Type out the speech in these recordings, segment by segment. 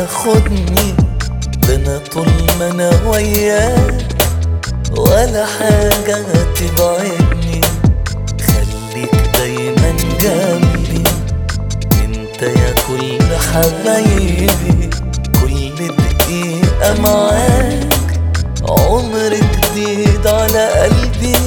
ياخدني، ده انا طول ما انا وياك ولا حاجة هتبعدني. خليك دايما جنبي، انت يا كل حبايبي، كل دقيقة معاك عمر جديد على قلبي.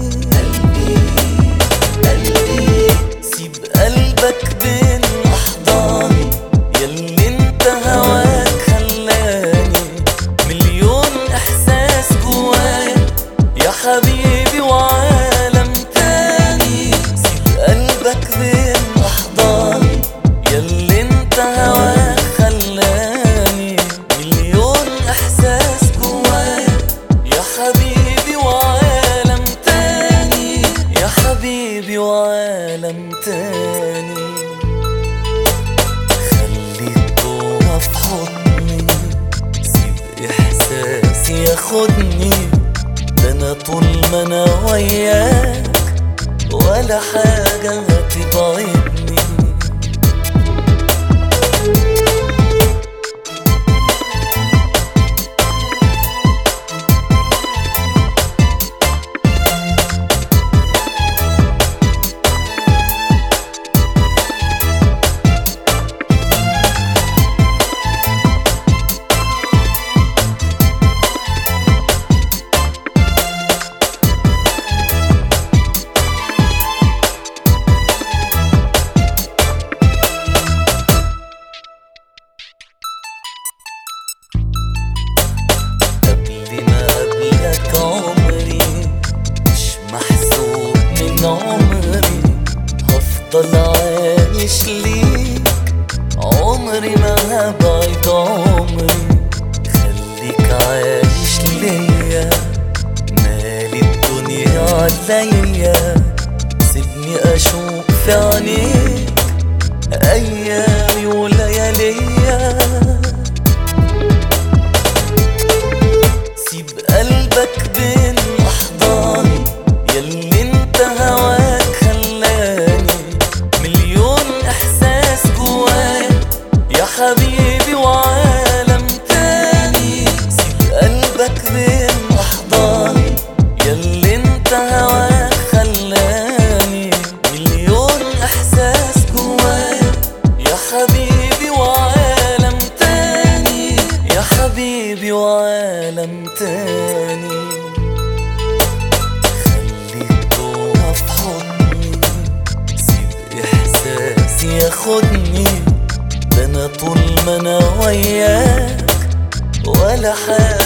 سيب قلبك بين أحضاني، ياللي انت هواك خلاني مليون إحساس جوايا يا حبيبي وعالم تاني. سيب قلبك بين أحضاني، ياللي انت هواك خلاني مليون إحساس جوايا يا حبيبي وعالم تاني، يا حبيبي وعالم تاني. خليك جوا في حضني، سيب إحساسي ياخدني، ده أنا طول ما أنا وياك ولا حاجة هتبعدني. عمري هفضل عايش ليك، عمري ما هبعد عمري. خليك عايش ليا، مالي الدنيا عليا، سيبني اشوف في عينيك ايامي ولياليا. سيب قلبك بين احضاني، ياللي انت هواك خلاني مليون احساس جوايا يا حبيبي وعالم تاني. سيب قلبك بين احضاني، ياللي انت هواك خلاني مليون احساس جوايا يا حبيبي وعالم تاني، يا حبيبي وعالم تاني. ياخدني، ده انا طول ما انا وياك ولا حاجة